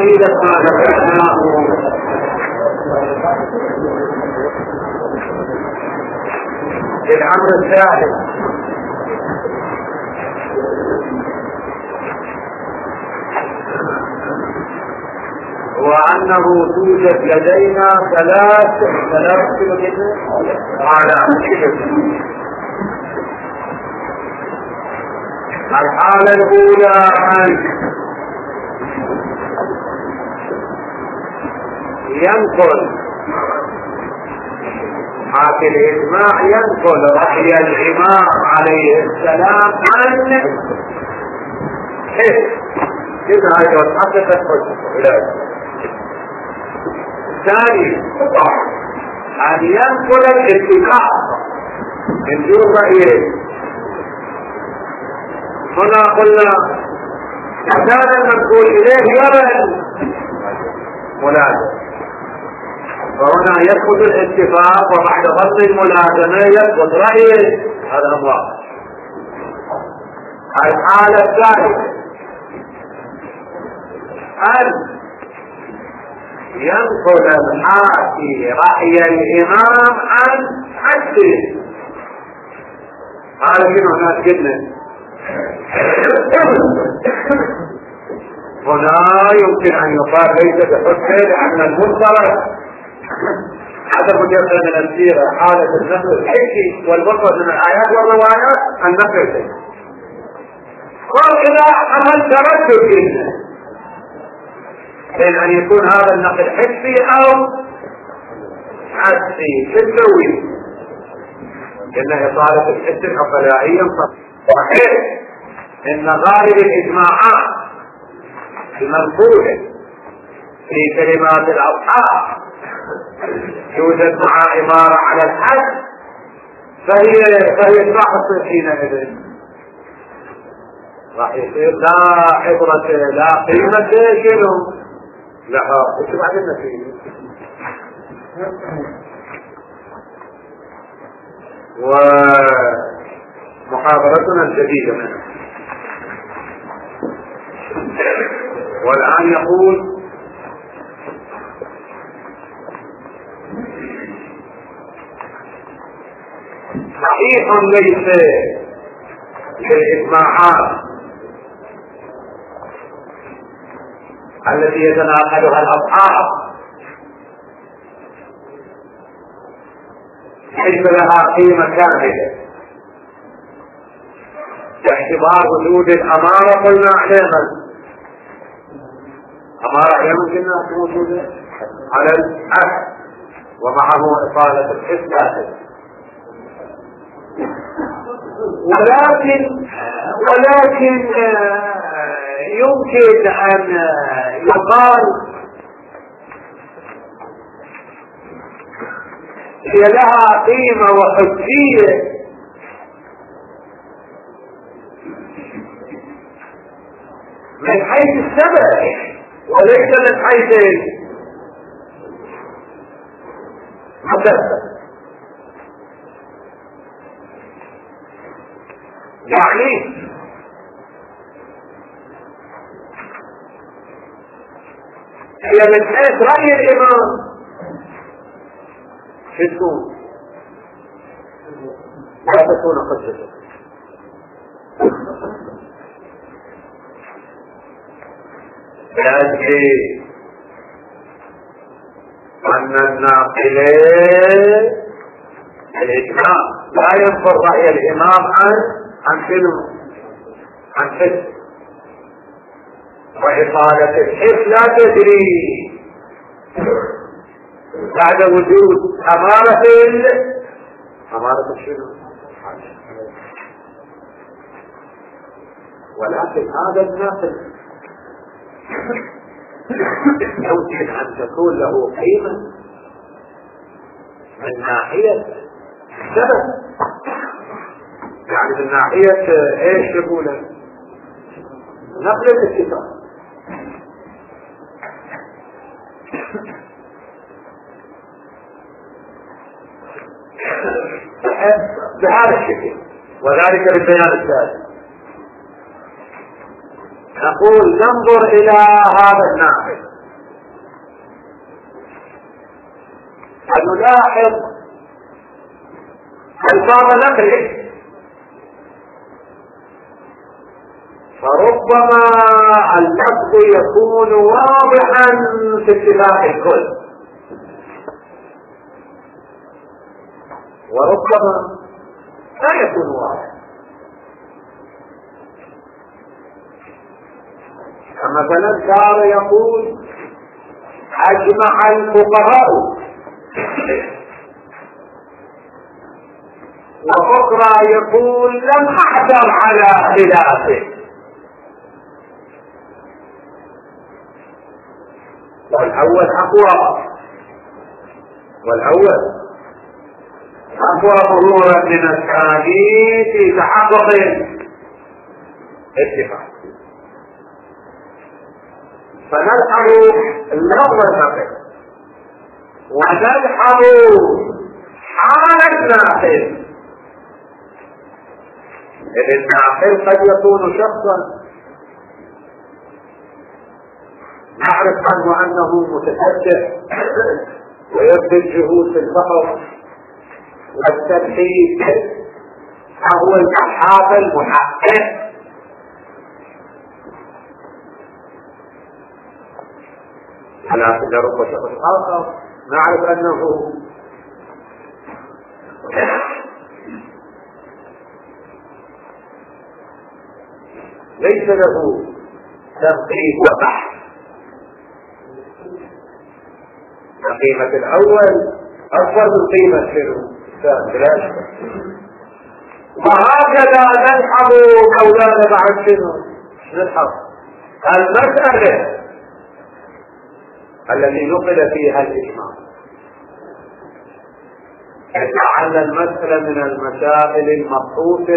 بقية ما ذكرناه الأمر الثالث وأنه توجد لدينا ثلاث الحالة الأولى أن ينقل حاكي الإجماع ينقل رأي الإمام عليه السلام عن كذا أيضا حقيقة العلاج. الثاني أن ينقل الاتفاق من دون رأيه. هنا قلنا كان المنقول إليه يرى الملازمة، فهنا يثبت الاتفاق وبعد ظن الملازمة يثبت رأيه. هذا واضح. الحالة الثالثة أن ينقل الحاكي رأي الإمام عن عكسه. هذا شنو ناس جدا هنا يمكن أن يقال ليس بحجة، لأن المنطلق حسب جزء من السيرة حالة النقل الحكي والبصر من الآيات والروايات النقل الحكي. قال إذا عمل تردد جدا بين أن يكون هذا النقل حسي أو حسي تسوي، إن إطالة الحس العقلائية صحيح إن غالب الإجماعات المنقولة في كلمات الأصحاب يوجد مع عبارة على الحد، فهي تحصل حينئذ راح يصير لا عبرة لا قيمة شنو لها. ايش بعد النتيجة؟ ومحاضرتنا الجديدة منها. والآن يقول صحيح ليس للإجماعات التي يتناقلها الأصحاب ليس لها قيمة كاملة باعتبار وجود الأمارة. قلنا عليها أمارة يمكن أن موجودة على الأهل ومعه إطالة الحس، ولكن يمكن أن يقال هي لها قيمة وحجية من حيث السبب وليس من حيث المسبب. يعني هي من حيث رأي الإمام تكون لا تكون حجة، يجري أن الناقلين الإجماع لا ينفر رأي الإمام عن شنو؟ عن حس، وإطالة الحس لا تجري بعد وجود أمارة شنو؟ ولكن هذا الناقل يمكن أن تكون له قيمة من ناحية السبب، يعني من ناحية ايش يقوله نقل الاتفاق. بهذا الشكل وذلك بالبيان التالي نقول ننظر إلى هذا الناقل ونلاحظ ألفاظ نقله، فربما اللفظ يكون واضحا في اتفاق الكل، وربما لا يكون واضح. كمثلا صار يقول أجمع الفقهاء، وأخرى يقول لم أحذر على خلافه، والأول أقوى ظهورا من الثاني في تحقق الاتفاق. فنلحظ اللفظ النقل ونلحظ حال الناقل، إذ الناقل قد يكون شخصا نعرف عنه أنه متفتح ويبذل جهود في البحر والتبحيث، فهو البحاث المحقق. على تجربة شخص آخر نعرف أنه ليس له تنقيب وبحث، قيمة الأول أكبر من قيمة الثاني، وهكذا نلحظ أولانا بعد شنو نلحظ المسألة التي نقل فيها الإجماع، لعل المسألة من المسائل المبحوثة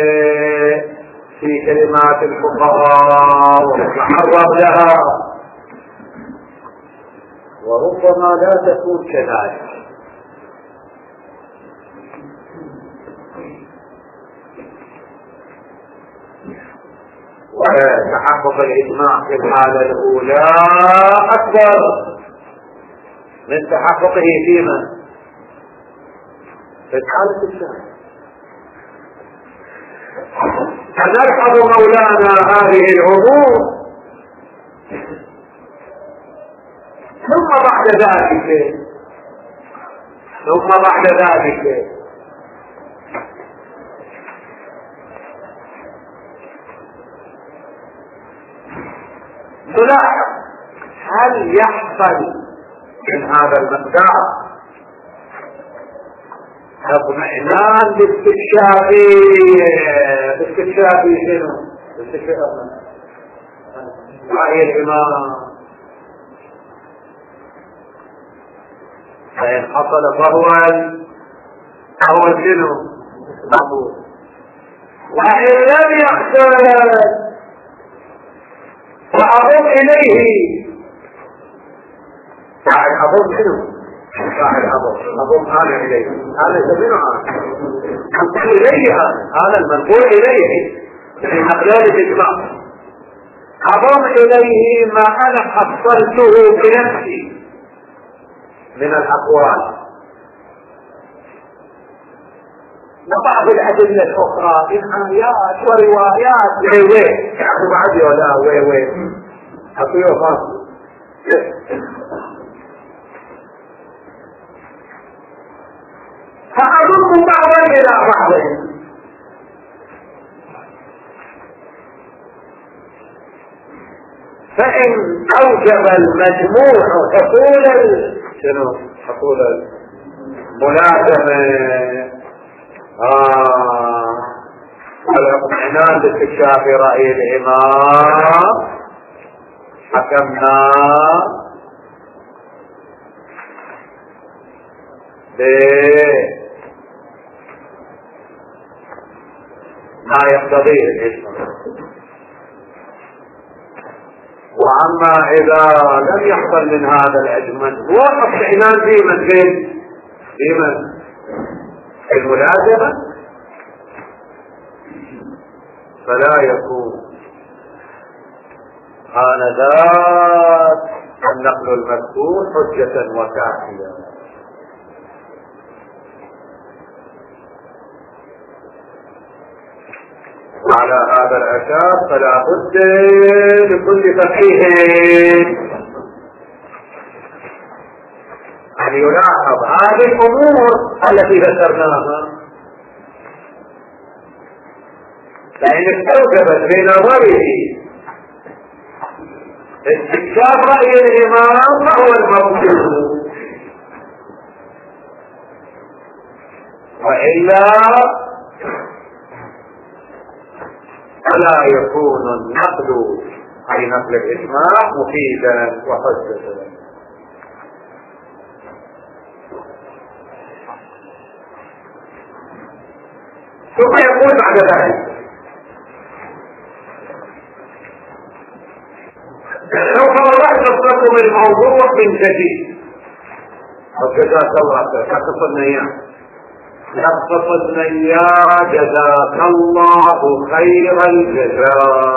في كلمات الفقهاء ونتعرض لها، وربما لا تكون كذلك. وتحقق الإجماع في الحالة الأولى أكبر من تحققه فيما في الحالة الثانية. فنلحظ مولانا هذه الأمور، ثم بعد ذلك نلاحظ هل يحصل من هذا المقدار اطمئنان باستكشاف شنو؟ باستكشاف رأي الإمام، فإن حصل فهو شنو؟ مقبول، وإن لم يحصل وأضم إليه أضم شنو؟ أضم هذا إليه، هذا يسمونه أنقل إليه، هذا المنقول إليه من أقلال الإجماع، أضم إليه ما أنا حصلته بنفسي من الأقوال وبعض الأدلة الأخرى من آيات وروايات ويوي يعني بعد ولا ويوي أطيعوا فاصل. فأضم بعضا إلى بعض، فإن أوجب المجموع حصول الملازمة والاطمئنان باستكشاف رأي الإمام، حكمنا بما يقتضيه الإجماع. وأما إذا لم يحصل من هذا الأجمل هو اطمئنان في الملازمة، فلا يكون آنذاك النقل المذكور حجة وكافية. وعلى هذا الأساس فلا بد لكل فقيه أن يلاحظ هذه الأمور التي ذكرناها، فإن استوجبت بنظره استكشاف رأي الإمام فهو المطلوب، وإلا فلا يكون النقل أي نقل الإجماع مفيدا وحجة. ثم يقول بعد ذلك سوف نلخص لكم الموضوع من جديد، وجزاك الله خير. لخصنا يا جزاك الله خير الجزاء.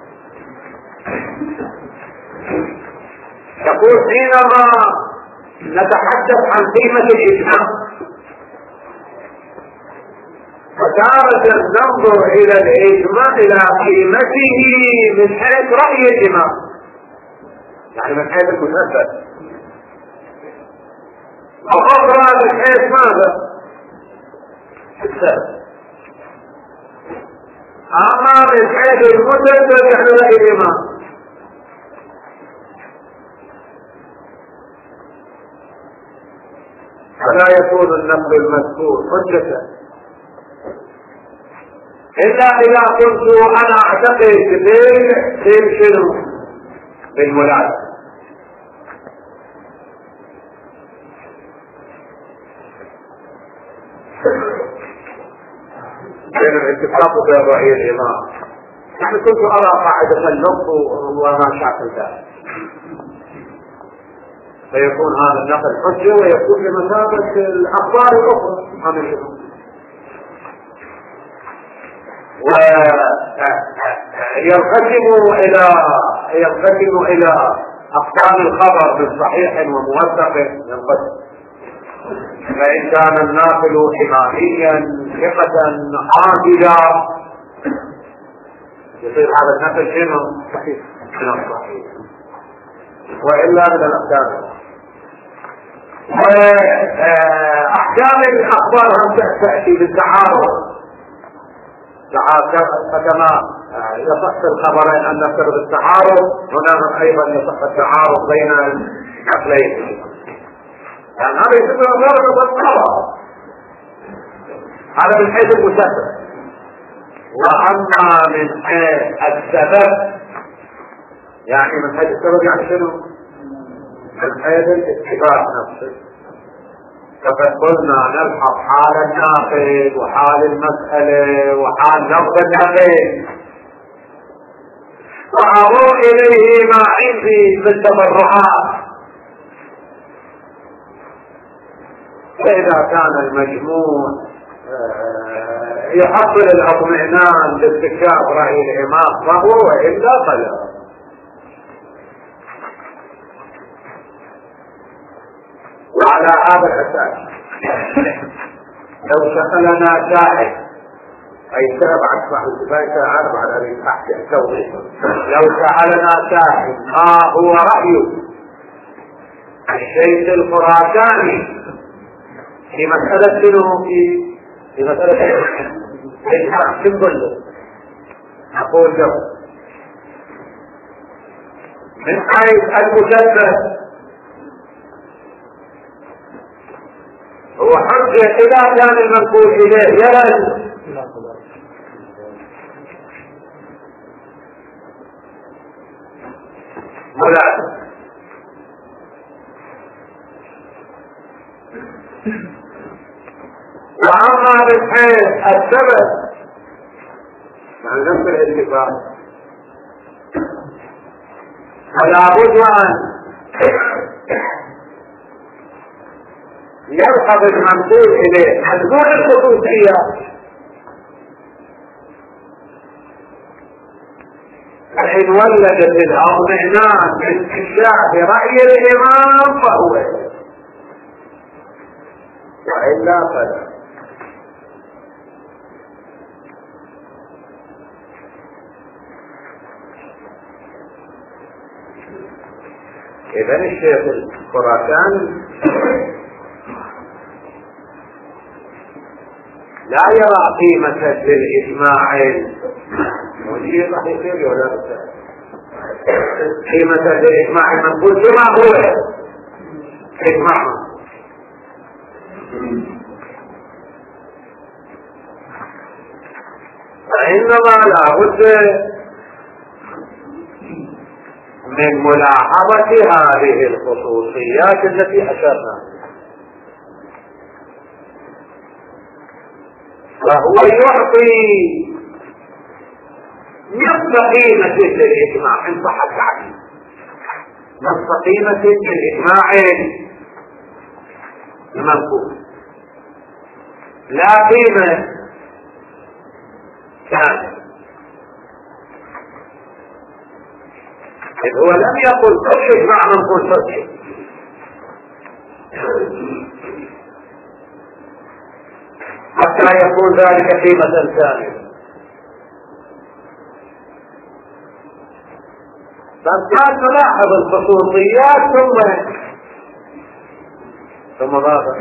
يقول حينما نتحدث عن قيمة الإجماع فتارة ننظر إلى الإجماع إلى قيمته من حيث رأي الإمام، يعني من حيث المسبب، وأخرى من حيث ماذا؟ السبب. أما من حيث المسبب يعني رأي الإمام. فلا يكون النقل المذكور حجة إلا إذا كنت أنا أعتقد شنو؟ بالملازمة. بين الاتفاق بين رأي الإمام، يعني كنت أرى قاعدة اللفظ وما شاكل ذلك، فيكون هذا النقل حجة ويكون بمثابة الأخبار الأخرى عن الإمام. وينقسم إلى أقسام الخبر من صحيح وموثق ينقسم، فإن كان الناقل إماميا ثقة عادلا يصير هذا النقل شنو؟ صحيح من الصحيح، وإلا من الأقسام. وأحكام الأخبار هم تأتي بالتعارض، فكما يصح الخبرين أن نفترض التعارض، هنا أيضا يصح التعارض بين النقلين، يعني هذا يسمى ضرب الخبر، هذا من حيث المسبب. وأما من حيث السبب، يعني من حيث السبب يعني شنو؟ من حيث الاتفاق نفسه. فقد قلنا نلحظ حال الناقل وحال المسألة وحال لفظ الناقل، وأضع إليه ما عندي من تبرعات. فإذا كان المجموع يحصل الاطمئنان لاستكشاف رأي الإمام فهو، وإلا فلا. وعلى هذا الأساس لو سألنا سائل، أي سبعة بعد أن أحكي التوضيح، لو سألنا سائل ما هو رأي الشيخ الخراساني في مسألة شنو؟ في مسألة الحق كله، أقول له من حيث المسبب هو حجة إذا كان المنقول إليه يرد ملازم، وأما من حيث السبب يعني نفس الاتفاق فلا بد أن يلحظ المنقول إليه مجموع الخصوصيات، فإن ولدت الاطمئنان من استكشاف رأي الإمام فهو، وإلا فلا. إذا الشيخ الخراساني لا يرى قيمة للإجماع والشيء راح يصير ولا قيمة للإجماع المنقول كما هو إجماع، فإنما لا بد من ملاحظة هذه الخصوصيات التي أشرنا، فهو يعطي نصف قيمة للإجماع إن صح التعبير، نصف قيمة للإجماع المنقول، لا قيمة كاملة، إذ هو لم يقل كل إجماع منقول صحيح، حتى يكون ذلك قيمة كاملة. فكان نلاحظ الخصوصيات ثم ماذا؟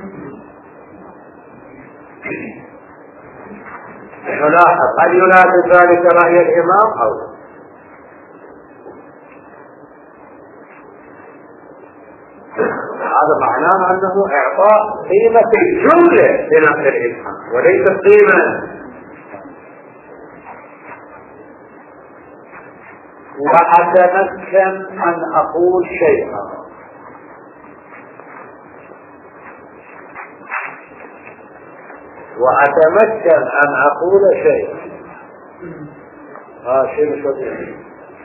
نلاحظ هل يناسب ذلك رأي الإمام أو لا. هذا معناه أنه إعطاء قيمة الجملة لنقل الإجماع وليس قيمة. وأتمكن أن أقول شيئا، وأتمكن أن أقول شيئا شيء شديد،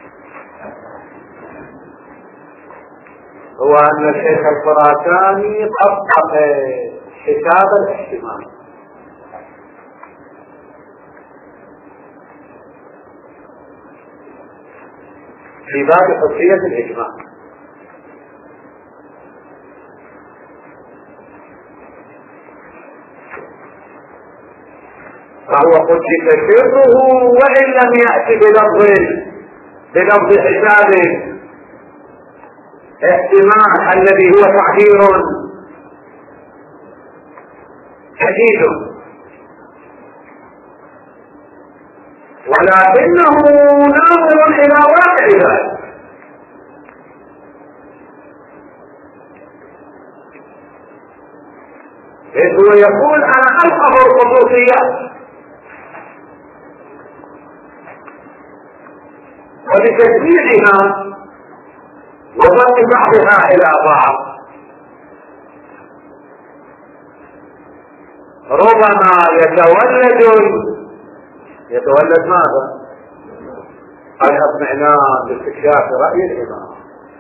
هو أن الشيخ الخراساني طبق كتاب الاحتمال، في باب حجية الإجماع، فهو قد تشره وإن لم يأتي بلفظ حساب احتمال الذي هو تعبير شديد، ولكنه ناظر إلى واقع ذلك، إذ هو يقول أنا ألحظ الخصوصيات وبتجميعها وضم بعضها إلى بعض ربما يتولد ماذا؟ الاطمئنان باستكشاف رأي الإمام،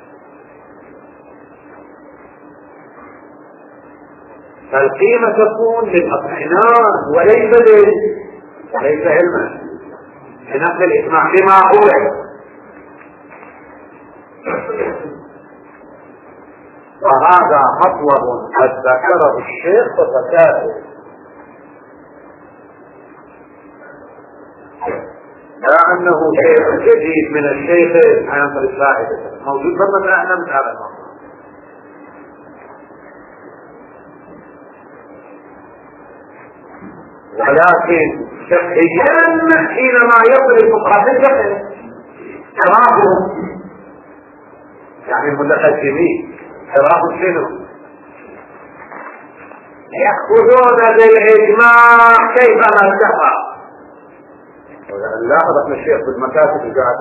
فالقيمة تكون للاطمئنان وليس علما لنقل الإجماع بما هو. وهذا مطلب قد ذكره الشيخ وفتاته، لا أنه شيء جديد من الشيخ حينظر الفائدة، موجود مرة احنا من هذا الموضوع. ولكن شخصيا حينما يصل الفقهاء الفقه تراهم يعني المتقدمين تراهم شنو؟ يأخذون بالإجماع كيفما اتفق. لاحظ ابن الشيخ بالمكاتب وقاعد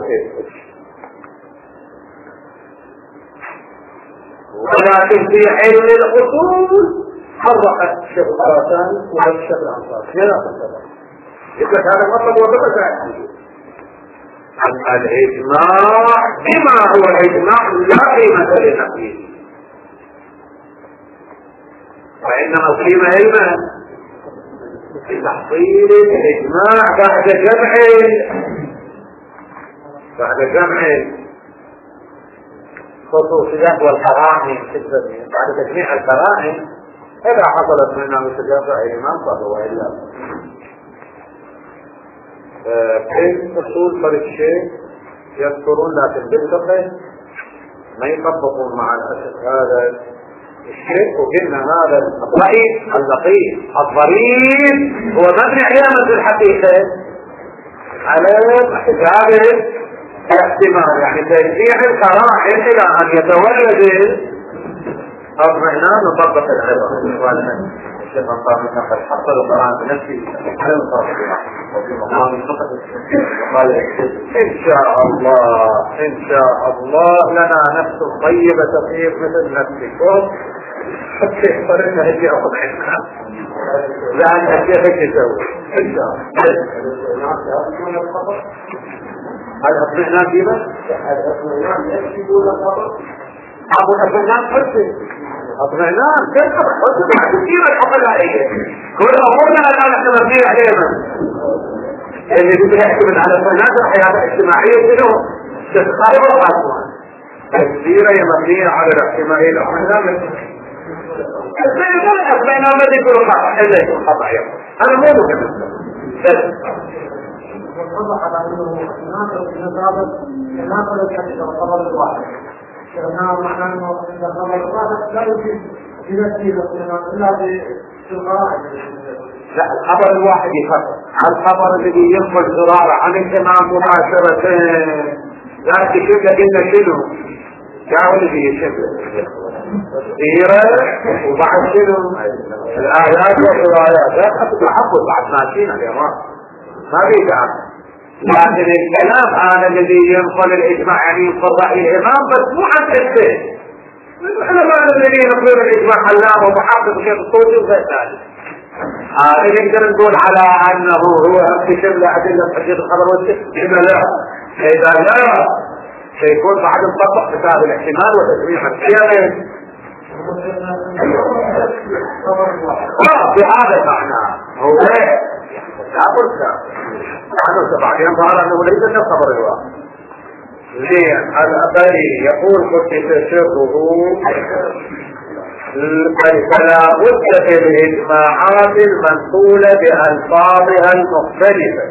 ولكن في علم الأصول حرق الشيخ الخراساني والشيخ الأنصاري لا تنتظر يقول هذا مطلب وضبط أن الإجماع بما هو الإجماع لا قيمة لنقله، وإنما القيمة علما بتحصيل الإجماع بعد جمع خصوصيات والقرائن بعد تجميع القرائن. إذا حصلت منها مستجابة الإمام فهو إلا في أصول فرق الشيء يذكرون، لكن بالفقه ما يطبقون مع الأسف هذا الشيء. وقلنا هذا الضعيف اللطيف الضريب هو مبني على في الحقيقة على حساب الاحتمال، يعني تشجيع القرائن الى ان يتولد اطمئنان وطبق العبر. الشيخ قام قد حصل القرآن بنفسه ان شاء الله ان شاء الله لنا نفس طيبة تصير مثل نفسكم حتى يحصلنا هجي اطمئنان لان الشيخ يسوي ان شاء الله. الاطمئنان ديما الاطمئنان يكتبون الخبر ابو الاطمئنان حسن اطمئنان كيف حسن بعد كثير الحقائق كل امورنا الان احنا مبنيين عليها اللي بده يعتمد على الاطمئنان الحياه الاجتماعيه شنو؟ تتخرب الاطمئنان كثيره هي مبنيه على الاحتماليه الاطمئنان الاطمئنان ما يكون خطا الا يكون خطا انا مو مهم وضح على انه يناقض النظام يناقض الخبر الواحد، لانه معناه انه الخبر الواحد لا يمكن بنفسه الا بالقراءه. لا، الخبر الواحد يفرق الخبر الذي ينقل زرار عن الامام مباشره لا تشوف لنا شنو جاول في شبه سيره وبعد شنو الايات والروايات لا تتحفظ بعد ماشيين اليوم ما بيدعم. لكن الكلام هذا الذي ينقل الاجماع يعني ينقل راي الامام بس مو عن تكفير. العلماء الذين ينقلون الاجماع علامه ومحقق شيخ الصوفي وغير ذلك هذا نقدر نقول على انه هو اكتشف لادله تحديد الخبر والتكفير. لا اذا لا سيكون بعد مطبق كتاب الاحتمال وتسميح الحيل بهذا المعنى هو لا قلت بعدين ظهر انه ليس من الخبر الواحد. زين الأبري يقول كتب سره فلا بد في الاجماعات المنقولة بألفاظها المختلفة.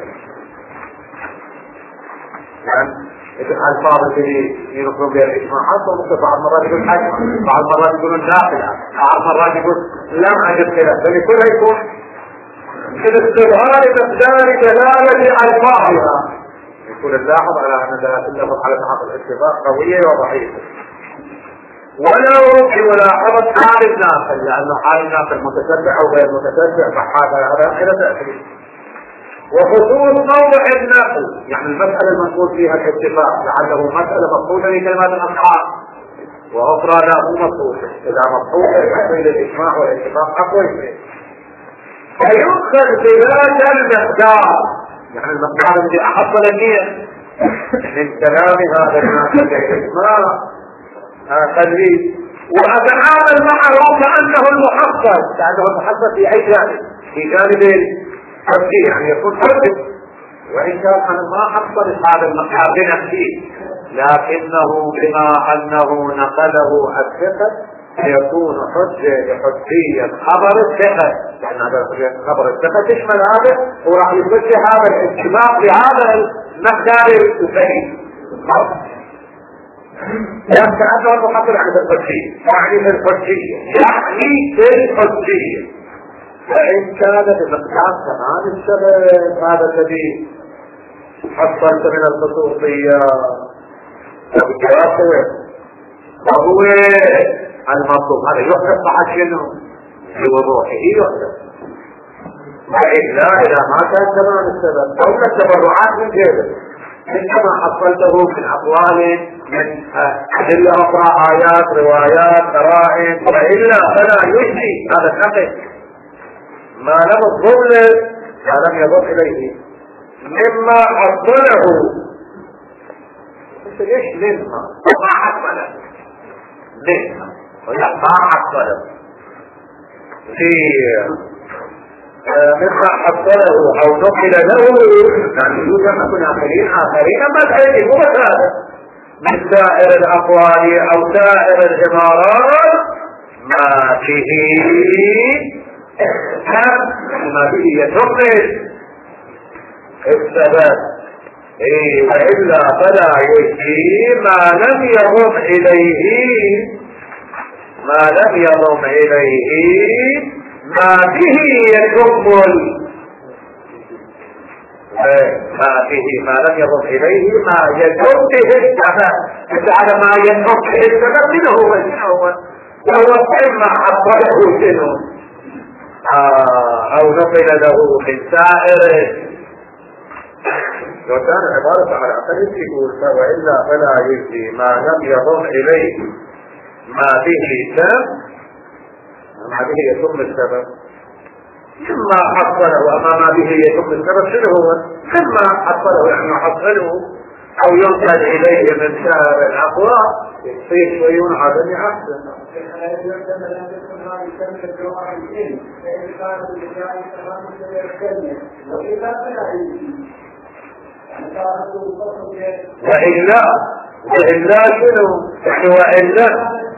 يعني الألفاظ اللي ينقلون بها الاجماعات وممكن بعض مرات يقول حاجة، بعض مرات يقولون داخلة، بعض مرات يقول لم أجد خلاف، فلكل يكون باستظهار مقدار دلالة ألفاظها. يقول اللاحظ على أن دلالة اللفظ على تحقق الاتفاق قوية وضعيفة. ولو في ملاحظة حال الناقل، لأن حال الناقل متتبع أو غير متتبع فهذا إلى تأثير. وخصوص موضع النقل، يعني المسألة المنقول فيها الاتفاق، لعله مسألة مفقودة لكلمات الأصحاب وأخرى لا مو مفقودة. إذا مفقودة يحصل الإجماع والاتفاق أقوى شيء. فيؤخذ بذات المقدار، يعني المقدار الذي أحصل النية من كلام هذا الناقل الإجماع قدري، وأتعامل معه كأنه المحصل، كأنه المحصل في أي جانب، في جانب الترجيح، يعني يكون حجة، وإن كان أنا ما حصل هذا المقدار بنفسه، لكنه بما أنه نقله الثقة يكون حجة لحجية خبر الثقة، لأن هذا خبر الثقة تشمل هذا وراح يفتح هذا الاتفاق بهذا المقدار الفريد. يعني كأنه المحصل عن الحجية، يعني الحجية، يعني الحجية. فإن كان بمقدار كمان السبب هذا الذي حصلت من الخصوصية وهو المطلوب، هذا يحدث بعد شنو؟ بوضوحه يحدث. وإلا إذا ما كان كمان السبب أو التبرعات من جهة كما حصلته من أقوال من أدلة أخرى آيات روايات قرائن، وإلا فلا يجزي هذا النقل ما لم الظلم ما لم يضف إليه مما حصله. ليش مما؟ ما حصله مما ولا ما حصله في مما حصله أو نقل له، يعني يوجد أكون آخرين ما تحيث هو هذا من سائر الأقوال أو سائر العبارات ما به يتقل الثبات وإلا فلا يجزي ما لم يضم إليه ما به يتم ما لم يضم إليه ما يتم به السبب. على ما يتم به السبب منه وهو إما حصله شنو أو نقل له من سائره. لو كان عبارة على أقل يقول وإلا فلا يجزي ما لم يضم إليه ما به يتم السبب. ثم حصله وما به يتم السبب شنو هو؟ ثم حصله يعني حصله أو ينقل إليه من سائر الأقوال يصير شيء عدم أحسن. وإلا شنو؟ يعني وإلا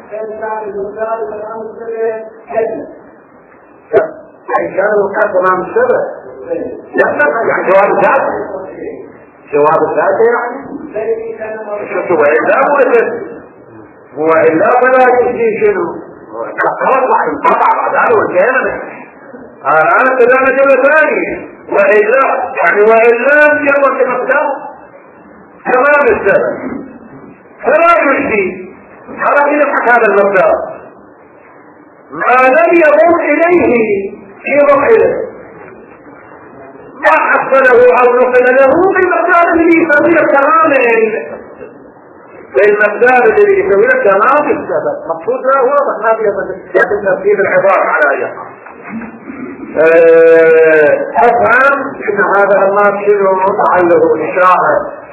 إن كانوا كثرا من سبب يعني جواب ذاته يعني شو وإلا فلا يجزي شنو؟ خلاص واحد انقطع بعد هذا والكلام أنا كلام جملة ثانية وإلا يعني وإلا يلا كمقدار تمام السبب فلا يجزي. هذا يضحك هذا المقدار ما لم يضم إليه في رحله ما حصله أو نقل له بالمقدار الذي يسويه تماما بالمقدار الذي يسويه تمام السبب. مقصود له واضح ما في تفسير العبارة على أيها. أفهم أن هذا الله شنو لعله إشارة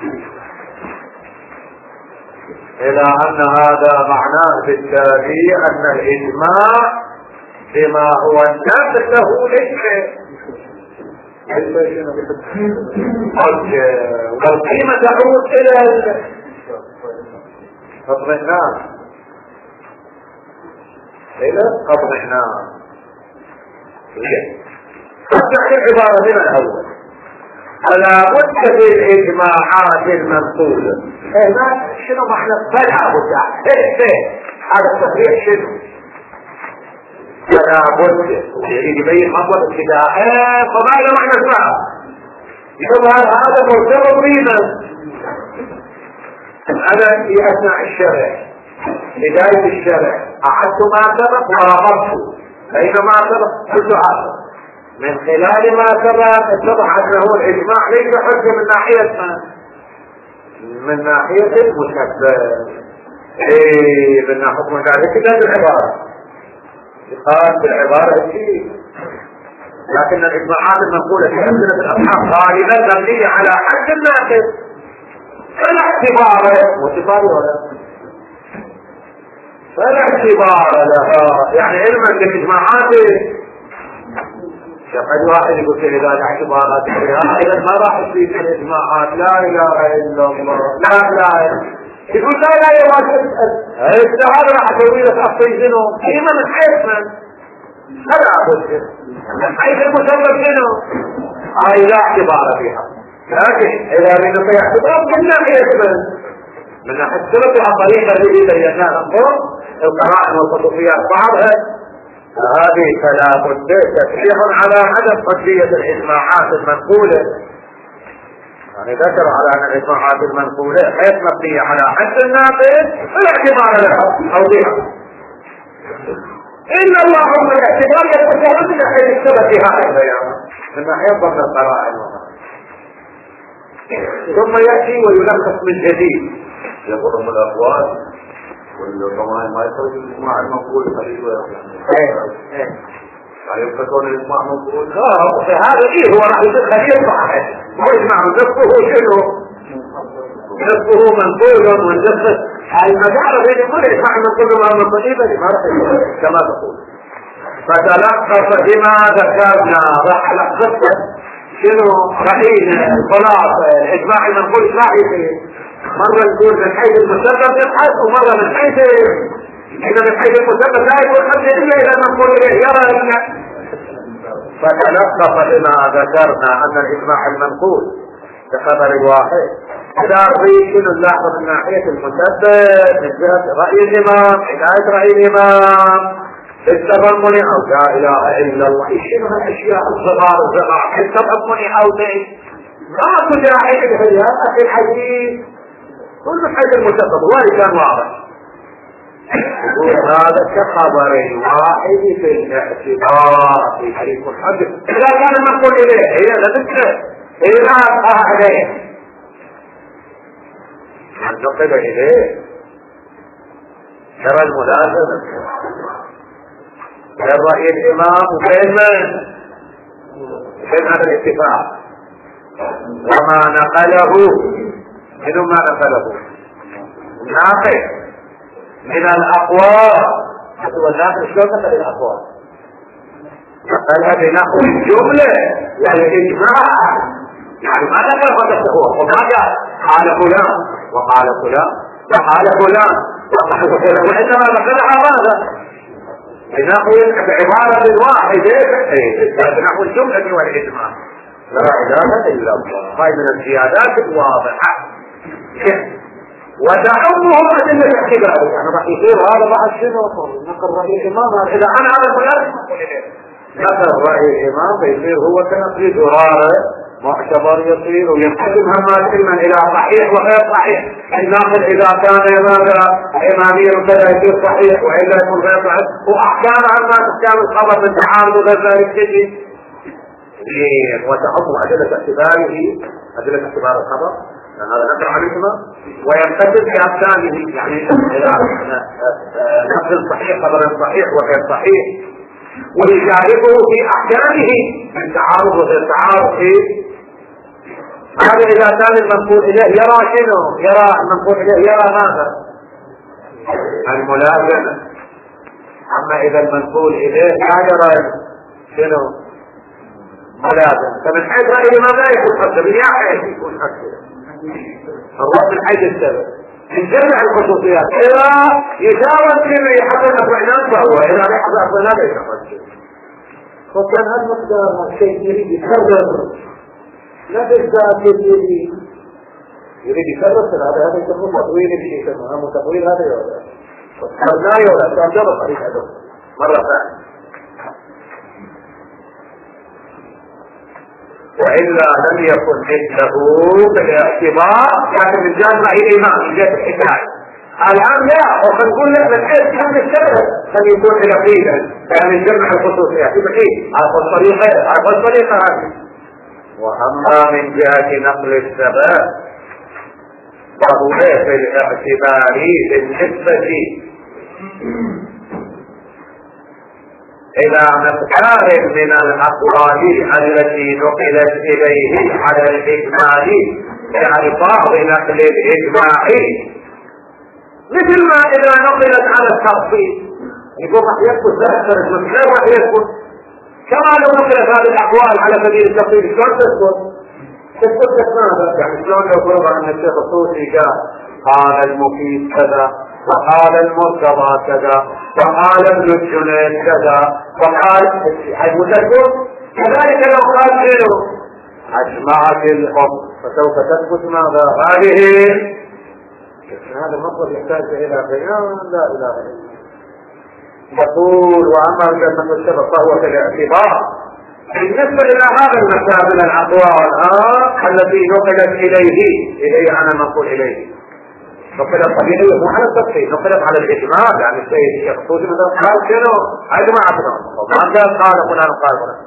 إلى أن هذا معناه بالتالي أن الإجماع بما هو النافذ له ليس والقيمة تعود إلى اطمئنان فتح العبارة من الأول فلا بد في الإجماعات المنقولة. شنو معنى فلا بد؟ هذا التصريح شنو؟ فلا بد يبين مطلب ابتداء فما له معنى اسمها يظهر هذا مرتبط بينا. أنا في أثناء الشرع بداية الشرع أعدت ما سبق وربطته بينما سبق كل هذا من خلال ما سبق اتضح أنه الإجماع ليس حجة من ناحية من ناحية المسبب من ناحية ذلك كذا العبارة قال بالعبارة شيء. لكن الإجماعات المنقولة في أمثلة الأصحاب غالبا مبنية على حد الناقص فلا اعتبار لها يعني علما بالإجماعات قد واحد يقول في عبادة اعتبارات إذا ما راح يصير الإجماعات لا إله إلا الله لا يقول لا هذا راح أسوي لك أخطي شنو إما من حيث هذا أقول من حيث المسبب شنو لا اعتبار فيها. لكن إذا من اعتبار من ناحية السبب الطريقة التي بيناها القرائن والخصوصيات بعضها هذه فلا بد تفريغ على عدم حجية الإجماعات المنقولة. يعني ذكر على أن الإجماعات المنقولة حيث مبنية على حد الناقص فلا اعتبار لها توضيح إلا اللهم الاعتبار يتساوي من ناحية السبب في هذا البيان من ناحية ضمن القرائن ثم يأتي ويلخص من جديد يضم الأقوال والضمائر ما يخرج الإجماع المنقول يعني يكون الإجماع منقول هذا هو راح يصير خليل صحيح هو إجماع نصفه شنو نصفه منقول ونصفه المجال بين كل إجماع منقول ومنقول ما راح يصير كما تقول. فتلخص بما ذكرنا راح لخصه شنو رأينا خلاص الإجماع المنقول راح يصير مرة نقول من حيث المسبب يبحث ومرة من حيث إذا من حيث المسبب لا يكون حتى إلا إذا نقول يرى فتلخص بما ذكرنا أن الإجماع المنقول كخبر الواحد. إذا أريد شنو نلاحظ من ناحية المثبت من جهة رأي الإمام، حكاية رأي الإمام التضمني أو لا إله إلا الله، شنو هالأشياء الصغار التضمني أو ذي ماكو داعي لها في الحديث كل حيث المثبت وإن كان واضح. هذا كخبر واحد في الاعتبار في حديث محدث إذا كان المقول إليه هي لذكره إلى عليه من نقل إليه ترى الملازمة بين رأي الإمام وبين هذا الاتفاق وما نقله منه ما نقله ناقل من الأقوال. هو الناقل شلون نقل الأقوال؟ نقلها بنقل الجملة يعني الإجماع، يعني ما نقل فتح هو وما قال قال فلان وقال فلان وقال فلان وقال فلان، وإنما نقلها ماذا؟ بنقل بعبارة واحدة بنقل الجملة والإجماع. لا إله إلا الله. هاي من الزيادات الواضحة وتعمه أدلة الاعتبار. يعني راح يصير هذا بعد شنو نقل رأي الإمام. إذا أنا على الخلاف نقل رأي الإمام فيصير هو كنقل زرارة معتبر يصير وينقسم هما علما إلى صحيح وغير صحيح. الناقل إذا كان ماذا إماميا وكذا يصير صحيح وإلا يكون غير صحيح، وأحكام عما تحكام الخبر من تعارض وغير ذلك تجي وتعم أدلة اعتباره أدلة اعتبار الخبر لأن هذا نقل عليهما وينقسم في أحكامه يعني نقل صحيح خبر صحيح وغير صحيح ويشاركه في أحكامه من تعارض وغير تعارض. هذا إذا كان المنقول إليه يرى شنو؟ يرى المنقول إليه يرى ماذا؟ الملازمة. أما إذا المنقول إليه لا يرى شنو؟ ملازمة. فمن حيث رأي الإمام لا يكون حسب يحيث يكون حسب الرب من حيث السبب من جميع الخصوصيات. إذا يجاوز فيما يحضر الأطمئنان فهو إذا لا يحضر الأطمئنان لا يحضر. وكان هذا مقدار الشيء يريد يكرر لا بالذات يريد يكرر هذا يسمى تطويل بشيء يسمى تطويل هذا يولا لا يولا تعجب طريق هذا مرة ثانية. وإلا لم يكن مثله بالاعتبار يعني من جانب رأي الإمام من جهة الحكاية. الآن لا وخل نقول لك من حيث كان السبب قد يكون تقريبا يعني من جمع الخصوصيات يبقى على الطريقة هذه. وأما من جهة نقل السبب فهو في الاعتبار بالنسبة إلى مقدار من الأقوال التي نقلت إليه على الإجماع يعني بعض نقل الإجماع مثل ما إذا نقلت على التفصيل يقول راح يثبت ذلك غير راح يثبت كما لو نقلت هذه الأقوال على سبيل التفصيل شلون تثبت ماذا؟ يعني شلون لو فرض أن الشيخ الطوسي قال المفيد كذا وقال المرتضى كذا وقال ابن الجنيد كذا وقال المتذكر كذلك لو قال شنو أجمعت الحكم فسوف تثبت ماذا؟ هذه هذا المطلب يحتاج إلى بيان لا إله إلا الله. يقول وأما كلمة السبب فهو في الاعتبار بالنسبة إلى هذا المسألة من الأقوال التي نقلت إليه أنا نقول إليه نقلت طبيعية مو على التفصيل نقلت على الإجماع يعني السيد يقصد مثلا قال شنو أجمعتنا وما قال فلان قال فلان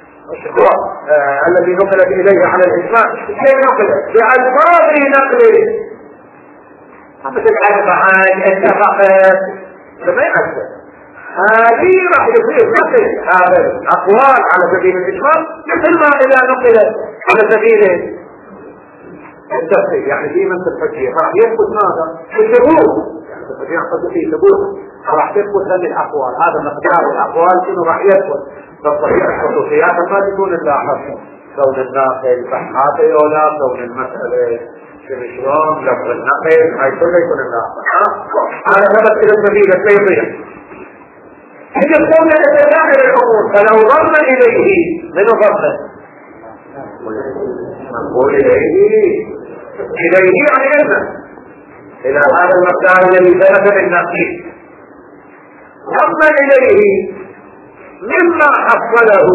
الذي نقلت إليه على الإجماع كيف نقلت بألفاظ نقله مثل الأربعة اتفقت فما يحسن هذه راح يصير نقل هذا الأقوال على سبيل الإجماع مثل ما إذا نقلت على سبيل التفصيل يعني في من الحجية راح يثبت ماذا؟ الثبوت يعني الحجية يحصل فيه ثبوت راح تثبت هذه الأقوال هذا مقدار الأقوال شنو راح يثبت فالصحيح الخصوصيات ما تكون إلا حسن كون الناقل فحاته ولا كون المسألة شلون لفظ النقل هاي كله يكون الناقل هذا ثبت إلى السبيل السيطية هي القولة تتجاهل الأمور فلو ضم إليه منه ضمه منقول إليه يعني إذن إلى هذا المقدار الذي ثبت بالنقيض. ضم إليه مما حصله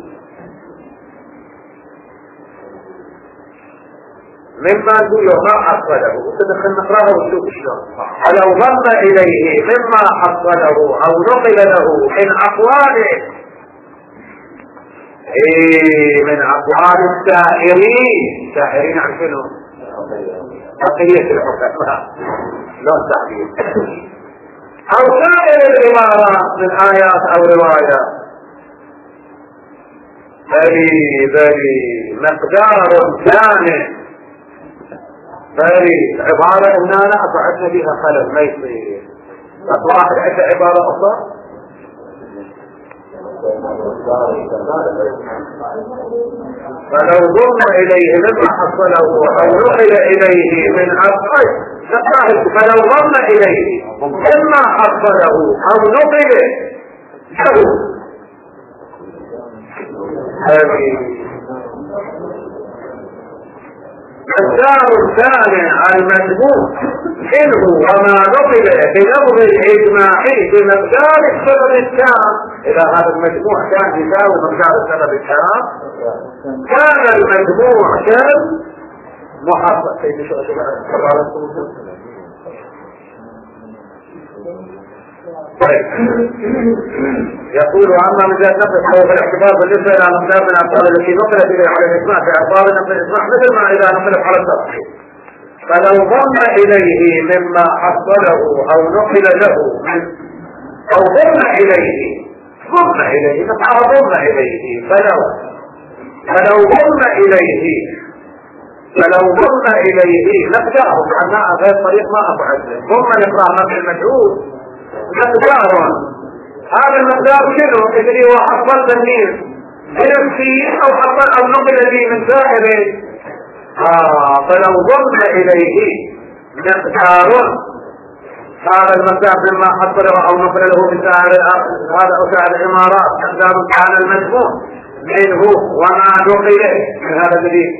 مما نقول ما حصله تدخل نقرأه ونشوف شلون. ولو ضم إليه مما حصله أو نقل له من أقواله من أقوال السائرين عن شنو؟ بقية الحكماء لا تعبير أو سائر العبارات من آيات أو روايات بل مقدار ثاني عبارة إننا أفعدنا بها خلل ما يصير. واحد عنده عبارة أخرى فلو ضم إليه مما حصله أو نقل إليه من أصحاب فلو ضم إليه مما حصله أو نقل له الدار الثاني المذموم منه وما نقل بلفظ الإجماعي بمقدار السبب التام. إذا هذا المجموع كان يساوي مقدار السبب التام كان المجموع كان محصل. يقول واما من ذات نفس او في الاعتبار بالنسبه الى مقدار من الابطال التي نقلت اليه على الاجماع في اعتبار نفس الاجماع مثل ما اذا نقلت على الترحيل. فلو ضم اليه مما حصله او نقل له او ضم اليه فلو ضم اليه مقداره معناه غير طريق ما ابعد ضم الاقرار نفس المجهول مقدار. هذا المقدار شنو اللي هو حصل تنمير بنفسه او حصل او نقل به من سائر. فلو ضم اليه مقدار هذا المقدار مما حصله او نقل له من سائر هذا او سائر الامارات مقدار كان المذموم منه وما نقل من هذا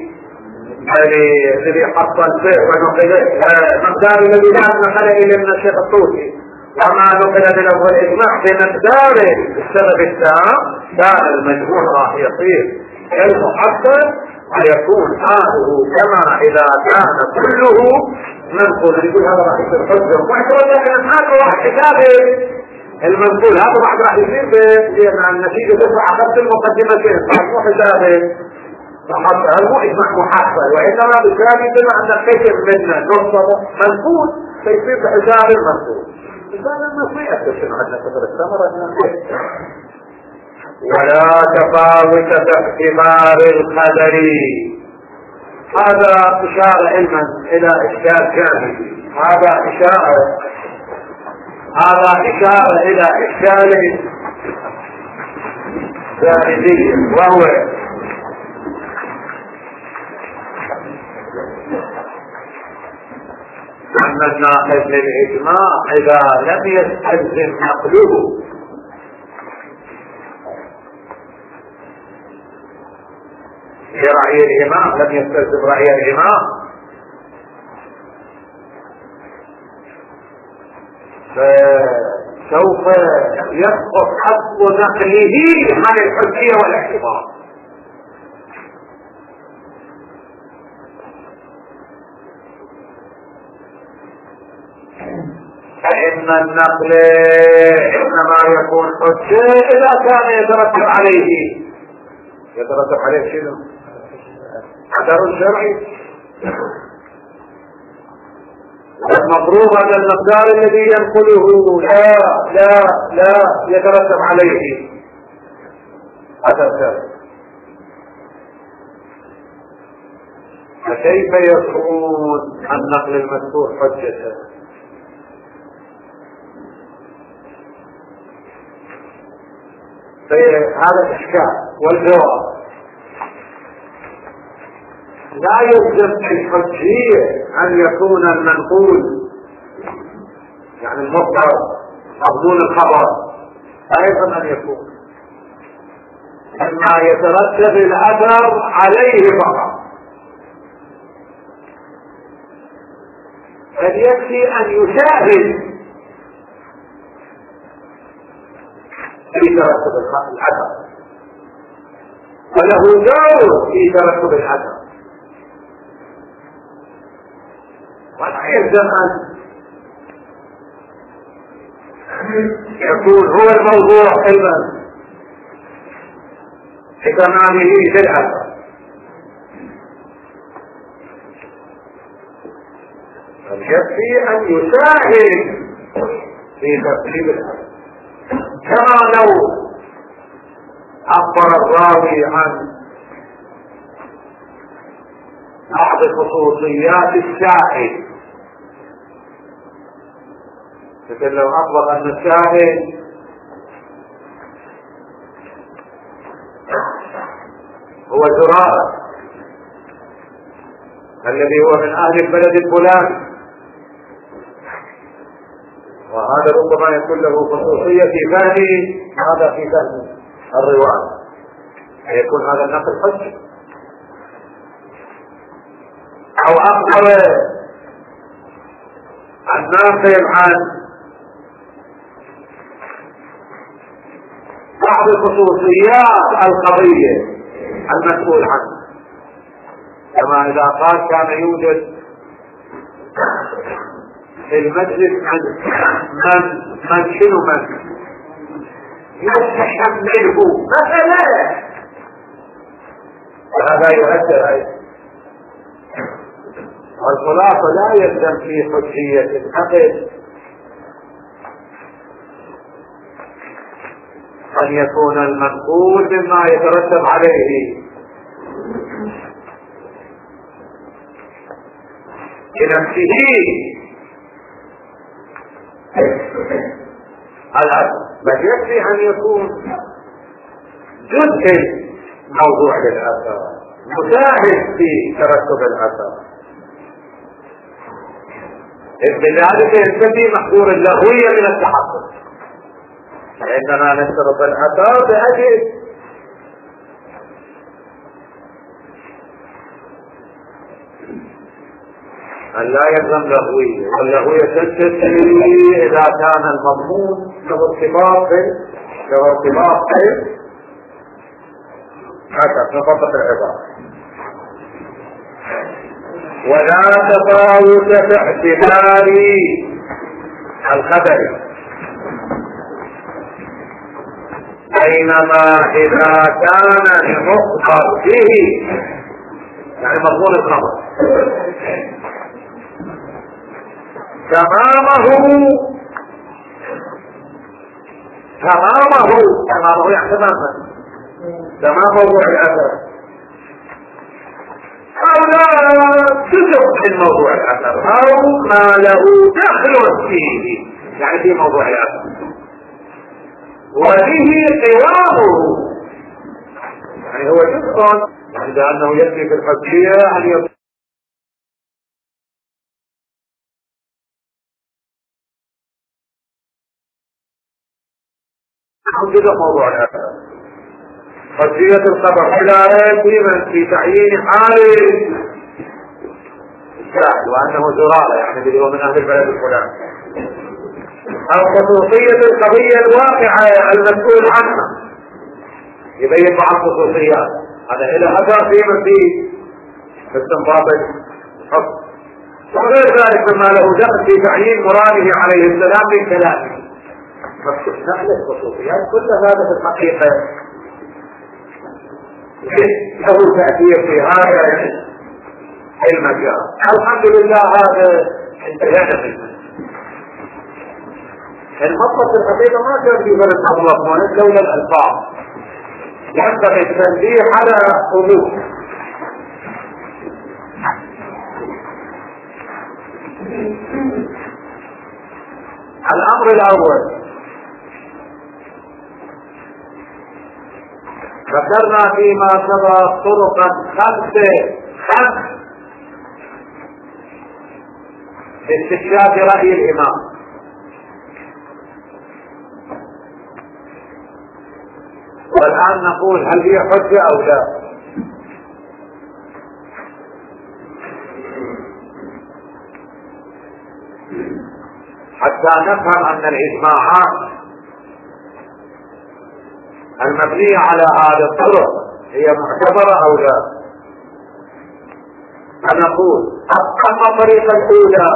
الذي حصل فيه ونقل المقدار الذي لا نقل اليه من الشيخ الطوسي وما نقل بلفظ الإجماع بمقدار السبب التام كان المجموع راح يصير المحصل ويكون حاله كما إذا كان كله منقول. يقول هذا راح يصير حجة واعتبر لكن هذا راح كتابه المنقول هذا بعد راح يصير لأن النتيجة تطلع خمس المقدمتين مو حسابه هذا مو إجماع محصل وإنما بالتالي بما أن الكتب منه نصب منقول فيصير بحساب المنقول. ولا تفاوت باعتبار القدر. هذا إشارة علما إلى إشكال جانبي. هذا إشارة إلى إشكال جانبي وهو أن الناقل للإجماع إذا لم يستلزم نقله برأي الإمام لم يستلزم رأي الإمام فسوف يسقط حق نقله عن الحجية والاعتبار. فإن النقل إنما يكون حجة إذا كان يترتب عليه شنو؟ قدر شرعي. المفروض أن المقدار الذي ينقله لا يترتب عليه قدر شرعي. فكيف يكون النقل المذكور حجة؟ هذا الإشكال والجواب لا يلزم في الحجية أن يكون المنقول يعني المصدر مضمون الخبر أيضا أن يكون مما يترتب الأثر عليه فقط، بل يكفي أن يشاهد في ترتب الأثر، وله دور في ترتب الأثر، ولا يلزم أن يكون هو الموضوع علما بتمامه في الأثر. يكفي أن يساهم في ترتيب الأثر، كما لو أخبر الراوي عن بعض خصوصيات الشاهد، مثل لو أخبر أن الشاهد هو زرارة الذي هو من أهل البلد الفلاني، وهذا ربما يكون له خصوصية في فهمه، هذا في فهم الرواية، فيكون هذا النقل حجة. أو أخبر الناقل عن بعض خصوصيات القضية المسؤول عنها، كما إذا قال كان يوجد في المجلس من يستحمله مثلا، هذا يؤثر أيضا. والخلاصة لا يلزم في حجية النقل أن يكون المنقول مما يترتب عليه بنفسه الأثر، بل يكفي أن يكون جزء موضوع للأثر، مساهم في ترتب الأثر، بذلك ينتفي محظور اللغوية من التحقق، فإننا نشترط الأثر بأجل أن لا يلزم لغوية، واللغوية تنتفي إذا كان المضمون له ارتباط حسب نطبق العبارة. ولا تفاوت في اعتبار الخبر، بينما إذا كان المخبر به يعني مضمون الخبر تمامه يعني تمام موضوع الأثر، أو لا جزء من موضوع الأثر، أو ما له دخل فيه يعني في موضوع الأثر، وبه قوامه يعني هو جزء، يعني لأنه يكفي في الحجية أن يكون جزء موضوع الأثر. حجية الخبر لا يكفي في تعيين حاله الشاهد وأنه زرارة يعني اللي هو من أهل البلد الفلاني، أو خصوصية القضية الواقعة المسؤول عنها يبين بعض خصوصيات، هذا إلى أثر في استنباط الحكم، وغير ذلك مما له دخل في تعيين مراده عليه السلام من كلامه. نحن الخصوصيات كل هذا في الحقيقة له تأثير في هذا المجال. الحمد لله هذا انتهينا منه. المطلب في الحقيقة ما كان في بلد مطلب لولا الألفاظ، ينبغي التنبيه على أمور. الأمر الأول ذكرنا فيما سبق طرقا خمس لاستكشاف رأي الإمام. والآن نقول هل هي حجة أو لا؟ حتى نفهم أن الإجماعات المبنية على هذه الطرق هي معتبرة أو لا. فنقول أما الطريقة الأولى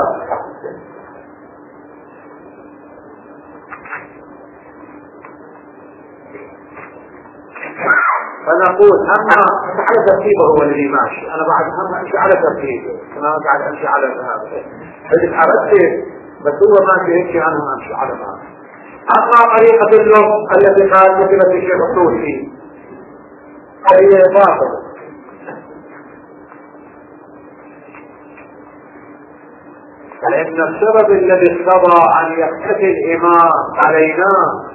فنقول أما على ترتيبه هو اللي ماشي، أنا بعد هم أمشي على ترتيبه، أنا قاعد أمشي على هذا بدي أرتب، بس هو ماشي هيك أنا أمشي على هذا. أما طريقة اللغة التي قال كتبت الشيخ الطوسي فهي باطلة، لأن السبب الذي اقتضى أن يقتدي الإمام علينا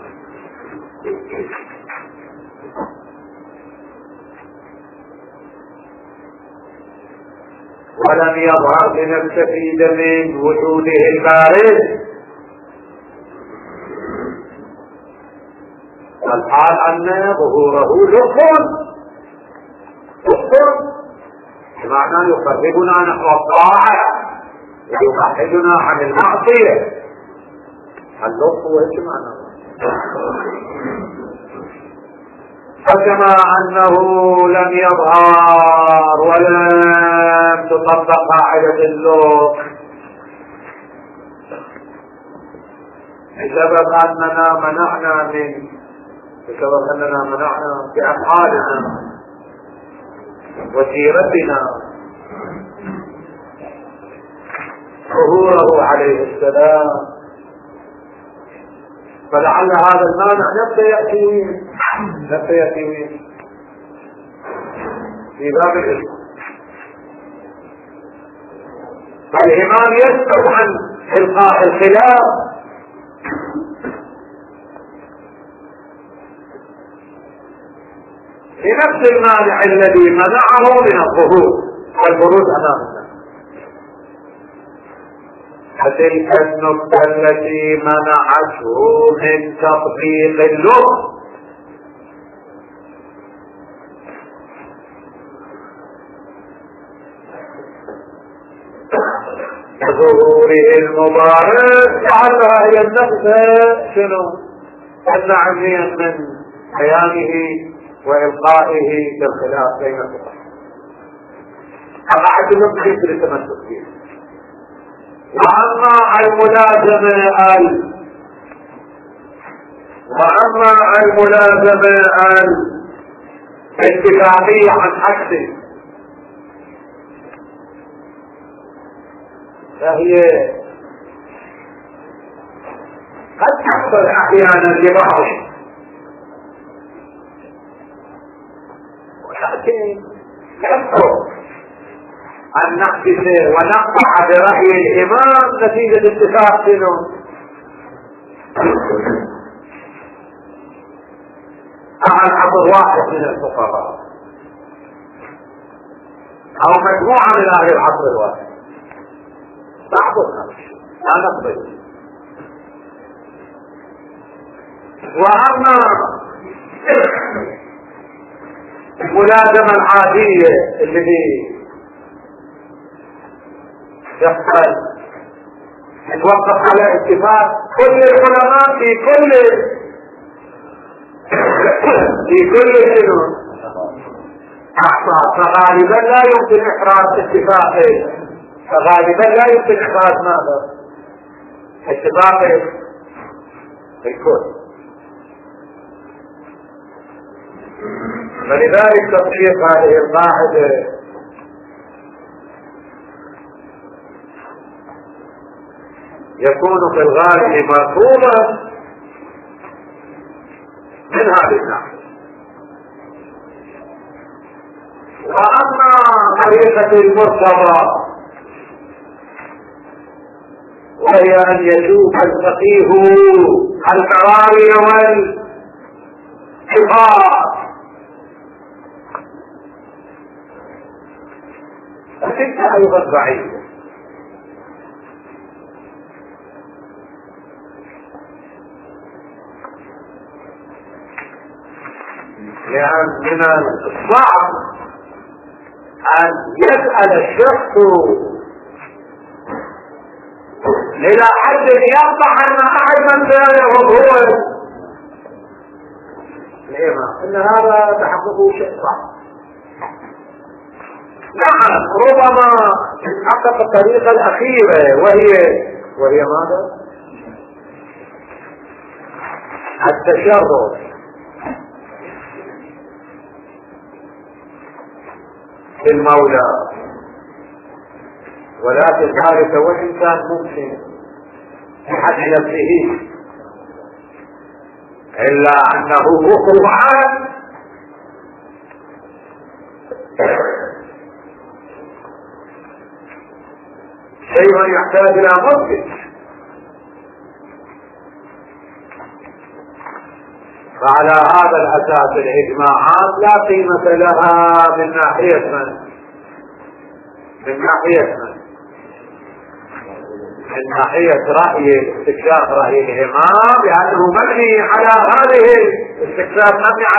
ولم يظهر لنستفيد من وجوده البارز، الحال أن ظهوره لطف بمعنى يقربنا نحو الطاعة ويبعدنا عن المعصية. اللطف هو ايش معنى؟ فكما أنه لم يظهر ولم تطبق قاعدة اللطف بسبب أننا منعنا بأفعالنا وسيرتنا ظهوره عليه السلام، فلعل هذا المانع نفسه يأتي في باب الإسلام. فالإمام يسأل عن إلقاء الخلاف بنفس المانع الذي منعه من الظهور والبروز أمام الناس. فتلك النقطة التي منعته من تطبيق اللغة ظهوره المبارك لعلها هي النقطة المعنية من بيانه وإلقائه بالخلاف بين الفقهاء. أقعد نقطة للتمسك به. وأما الملازمة الاتفاقية عن عكسه فهي قد تحصل أحيانا لبعض، ولكن يصعب أن نحدث ونقطع برأي الإمام نتيجة اتفاق مع العصر واحد من الفقهاء أو مجموعة من أهل العصر الواحد، بعضنا لا نقبل. وأما الملازمة العادية التي يحصل نتوقف على اتفاق كل العلماء في كل شنو أحصى، فغالبا لا يمكن إحراز اتفاقه، فغالبا لا يمكن إحراز ماذا؟ اتفاقه الكل. فلذلك تطبيق هذه القاعدة يكون في الغالب مرفوضا من هذه الناحية. وأما طريقة المرتضى وهي أن يشوف الفقيه القراري والحفاظ، فتلك أيضا ضعيفة. لأن من الصعب أن يسأل الشخص إلى حد يقطع أن أحد من سيره هو الإمام، إن هذا تحققه شيء صعب. نعم ربما حقق الطريقة الأخيرة وهي ماذا؟ التشرف بالمولى، ولكن ذلك وإن كان ممكن بحد نفسه إلا أنه وقوعا شيء يحتاج إلى ممكن. فعلى هذا الأساس الإجماعات لا قيمة لها من ناحية من ناحية رأي استكشاف رأي الإمام، لأنه مبني على هذه الاستكشاف،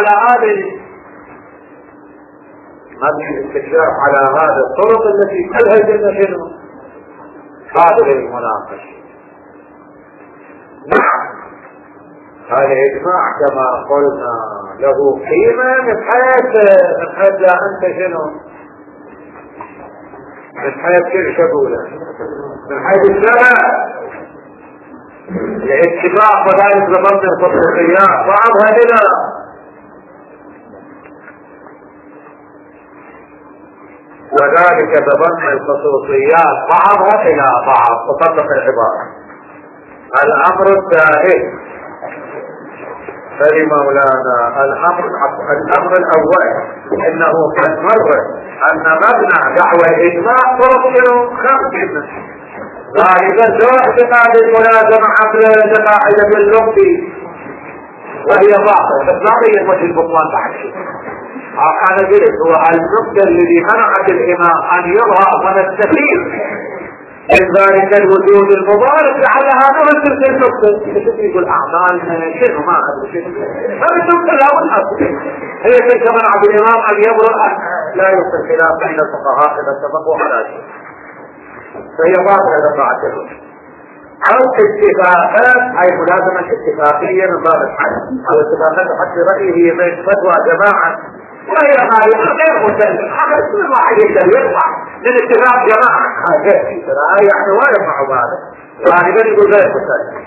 مبني الاستكشاف على هذه الطرق التي تلهج شنو هذه المناقشة. نعم هذا الإجماع كما قلنا له قيمة من حيث لا أنت شنو من حيث كل شبولة من حيث السبب الاتفاق، وذلك ضمن الخصوصيات بعضها إلى بعض تطبق العبارة. الأمر الثالث فلمولانا الأمر الأول إنه قد مر أن مبنى دعوة الإجماع طرق خمس، ذلك سواء اعتقاد الملازمة عبر قاعدة باللغة وهي باطلة، بس لا قيمة البطلان بعد شيء. أنا قلت هو النقطة الذي منعت الإمام أن يظهر ونستفيد من ذلك الوجود المبارك لعلها نمثل في النقطة يقول أعمال شنو ما أدري شنو هذه النقطة الأول هي كيف منعت الإمام أن يبرر لا يمكن خلاف بين الفقهاء إذا اتفقوا على شيء، فهي باطلة دفعت الوجود أو اتفاقات أي ملازمة اتفاقية من باب الحد أو اتفاقات حتى رأيه بين فتوى جماعة وهي هذه غير مسلم. هذا اسم واحد يطلع من اتفاق جماعة هذا يعني ولا مع هذا غالبا يقول غير مسلم.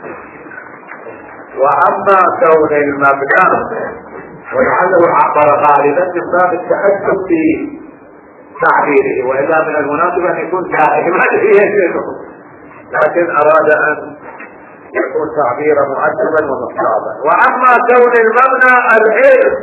وأما كون المبنى ولعله عبر غالبا من باب التحكم في تعبيره، وإلا من المناسب أن يكون دائما لكن أراد أن يكون تعبيرا مؤدبا ومصابا. وأما كون المبنى العلم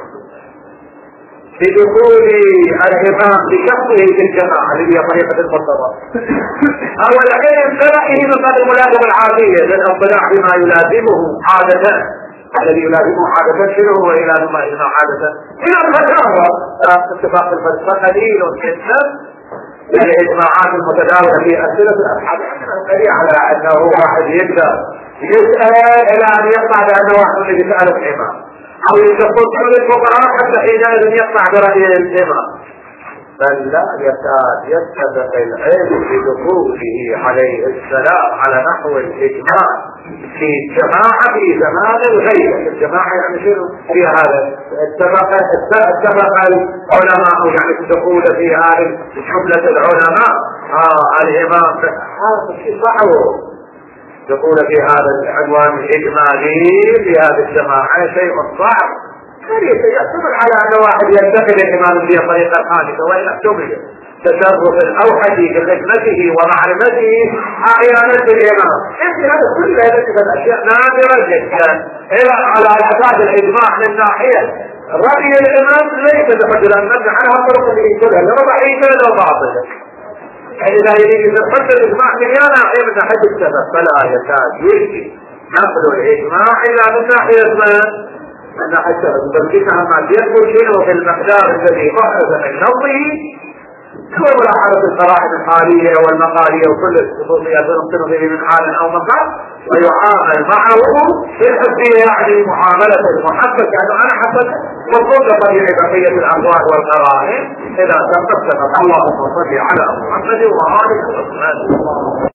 بدخول الإمام بشخصه في الجماعة اللي هي طريقة المصطفى أو العلم برأيه من باب الملازمة العادية للانطلاع بما يلازمه عادة، الذي يلازمه عادة شنو هو يلازم ما يلازمه عادة إلى الفتاوى. اتفاق الفلسفة قليل جدا الإجماعات المتداولة في أسئلة الأصحاب قليل على أنه واحد يبدأ يسأل إلى أن يقع بأنه واحد الذي سأل الإمام أو يقول كل الفقهاء حتى حينئذ يقطع برأي الإمام، بل لا يكاد يتفق العلم بدخوله عليه السلام على نحو الإجماع في جماعة في زمان الغيبة. الجماعة يعني شنو في هذا اتفق العلماء يعني الدخول في هذه جملة العلماء الإمام هذا شيء صعب دخول في هذا العنوان الإجمالي في هذه الجماعة شيء صعب. يحتمل على أن واحد ينتقل الإمام بطريقة خالصة وإن احتمل تصرف الأوحدي بخدمته ومعرفته أحيانا بالإمام. يمكن هذا كل هذه الأشياء نادرة جدا إلى على أساس الإجماع من ناحية رأي الإمام ليس بقدر أن نبني عنها الطرق اللي كلها لا ضعيفة لا باطلة. إذا يريد يفضل الإجماع مليان ناحية من ناحية السبب فلا يكاد يجي نقل الإجماع إلى من ناحية من ناحية السبب، بل كما ما يقول شيء في المقدار الذي بحث من نظره هو ملاحظة القرائن الحالية والمقالية وكل الخصوصيات نمكن به من حال أو مقال، ويعامل معه في الحسية يعني معاملة المحقق، يعني أنا حسب وفق طبيعي بقية الأموال والقرائن إذا تم. اللهم صل على محمد وآله وصحبه.